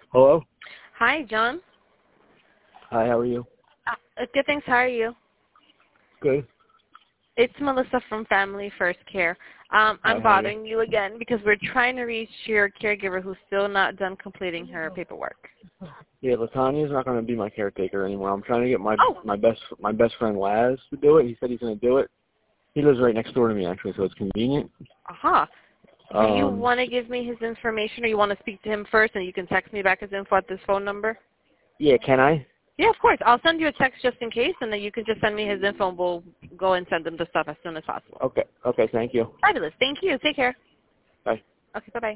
Hello? Hi, John. Hi, how are you? Good, thanks. How are you? Good. It's Melissa from Family First Care. I'm Hi, how are you? bothering you again because we're trying to reach your caregiver who's still not done completing her paperwork. Yeah, Latanya's not going to be my caretaker anymore. I'm trying to get my Oh. my best friend Laz to do it. He said he's going to do it. He lives right next door to me, actually, so it's convenient. Aha. Do you want to give me his information, or you want to speak to him first, and you can text me back his info at this phone number? Yeah, can I? Yeah, of course. I'll send you a text just in case, and then you can just send me his info, and we'll go and send him the stuff as soon as possible. Okay, thank you. Fabulous. Thank you. Take care. Bye. Okay, bye-bye.